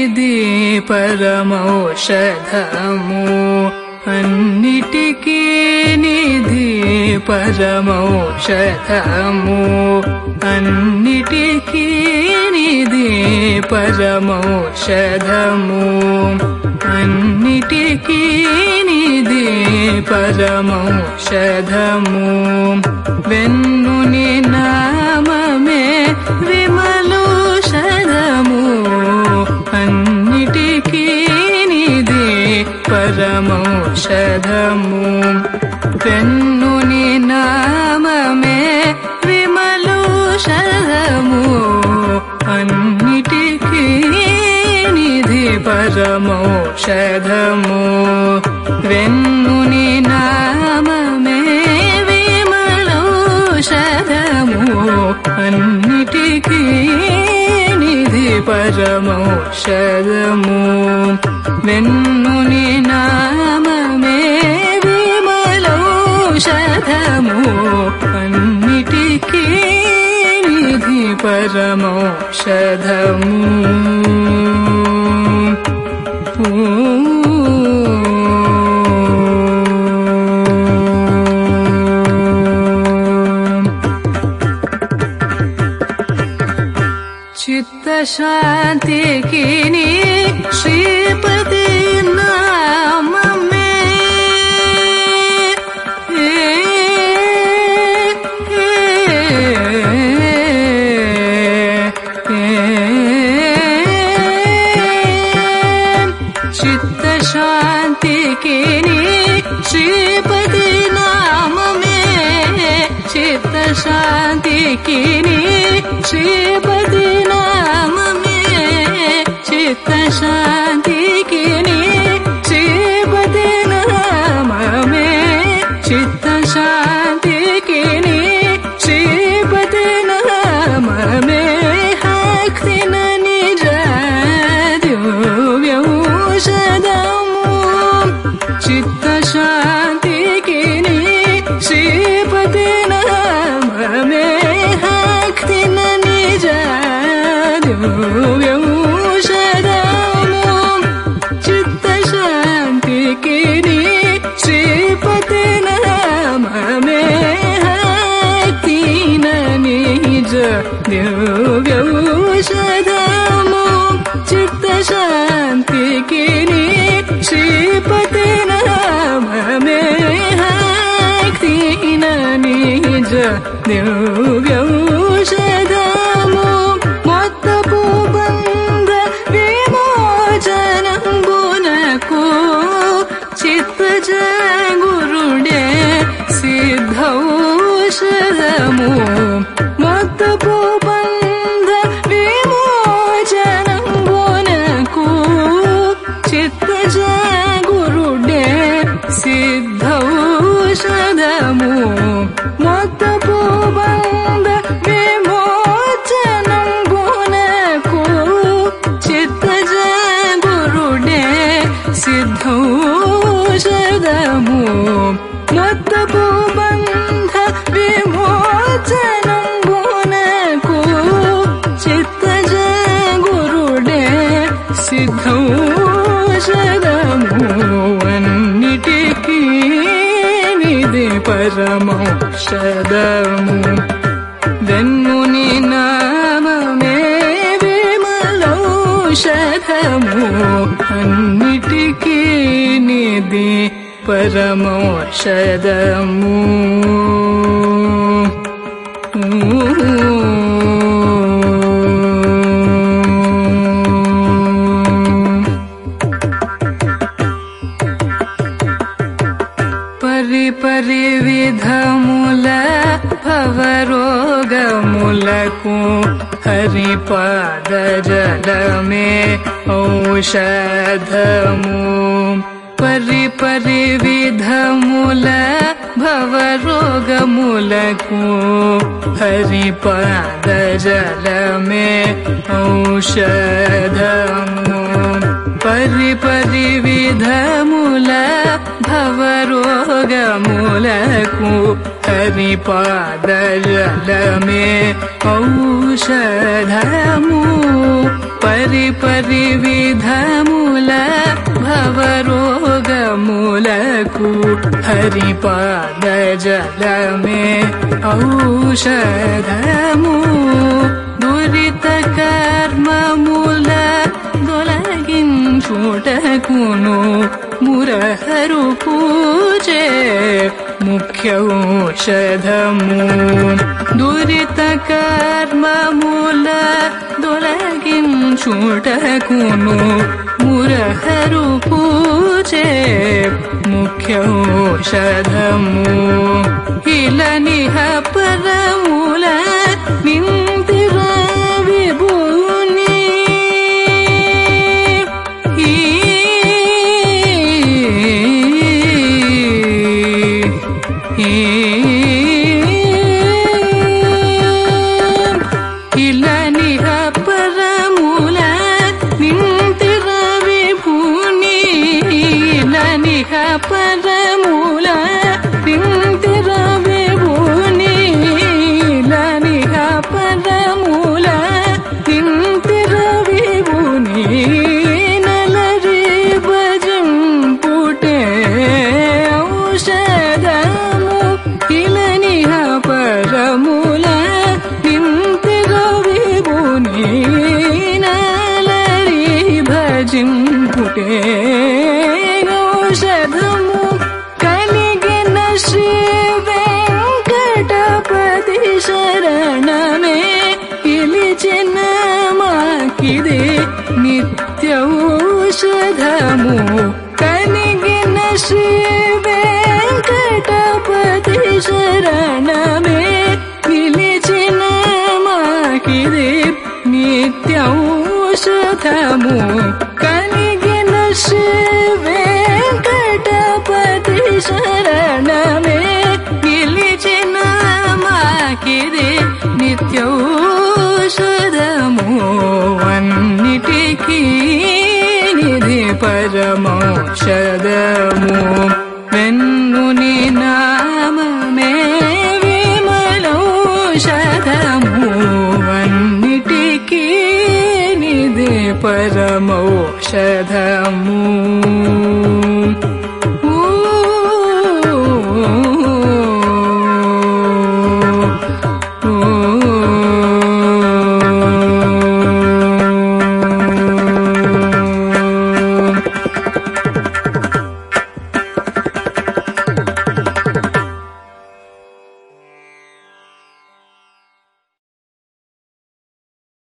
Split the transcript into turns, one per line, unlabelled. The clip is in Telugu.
నిధి పరమౌషధము అన్నిటికీ నిధి పరమౌషధము అన్నిటికీ నిధి పరమౌషధము అన్నిటికీ నిధి పరమౌషధము వెన్నుని నామమే విమలౌషధము అన్నిటికీ నిధి పరమౌషధము వెన్నుని నామమే విమలౌషధము అన్నిటికీ నిధి పరమౌషధము వెన్నుని నామమే విమలౌషధము అన్నిటికీ నిధి పరమౌషధము వెన్నుని నామమే విమలౌషధము అన్నిటికీ నిధి పరమౌషధము చిత్త శాంతికి శ్రీపతి నామమే చిత్త శాంతికి శ్రీపతి నామమే చిత్త శాంతికి శ్రీపతి నామమే చిత్త శాంతికి శ్రీపతి నామమే చిత్త శాంతికి శ్రీపతి నామమే హక్తిన నిజ దివ్యౌషధము చిత్త శాంతికి శ్రీపతి నామమే హక్తిన నిజ దివ్యౌషధము చిత్త శాంతికి శ్రీపతి నామమే హక్తిన నిజ దివ్యౌషధము చిత్త శాంతికి శ్రీపతి నామమే హక్తిన నిజ దివ్యౌషధము మొత్తపు బంధ విమోచనంబునకు చిత్తజ గురుడే సిద్ధౌషధము మొత్తపు బంధ విమోచనంబునకు చిత్తజ గురుడే సిద్ధౌషధము మొత్తపు బంధ విమోచనంబునకు చిత్తజ గురుడే సిద్ధౌషధము మొత్తపు బంధ విమోచనంబునకు చిత్తజ గురుడే సిద్ధౌషధము అన్నిటికీ నిధి పరమౌషధము వెన్నుని నామమే విమలౌషధము అన్నిటికీ నిధి పరమౌషధము పరి విధముల భవరోగములకు హరిపాద జలమే ఔషధము పరి విధముల భవరోగములకు హరిపాద జలమే ఔషధము పరి విధముల భవరోగములకు హరిపాద జలమే ఔషధము పరిపరి విధముల భవరోగములకు హరిపాద జలమే ఔషధము దురిత కర్మముల దొలగించుటకును మురహరు పూజే ముఖ్యౌషధము దురిత కర్మముల దొలగించుటకును మురహరు పూజే ముఖ్యౌషధము ఇలనిహ పరముల నింతిర విభుని ఇలనిహ పరముల నింతిర విభుని ఇలనిహ పరముల నింతిర విభుని ఇలనిహ పరముల నింతిర విభుని నలరి భజంపుటే ఔషధము ఇలనిహ పరముల నింతిర విభుని నలరి భజింపుటే ఔషధము కలిగిన శ్రీ వెంకటపతి శరణమే పిలిచిన మాకిదే నిత్యౌషధము కలిగిన శ్రీ వెంకటపతి శరణమే పిలిచిన మాకిదే నిత్యౌషధము కలిగిన శ్రీ వెంకటపతి శరణమే పిలిచిన మాకిదే నిత్యౌషధము అన్నిటికీ నిధి పరమౌషధము వెన్నుని నామమే విమలౌషధము అన్నిటికీ నిధి పరమౌషధము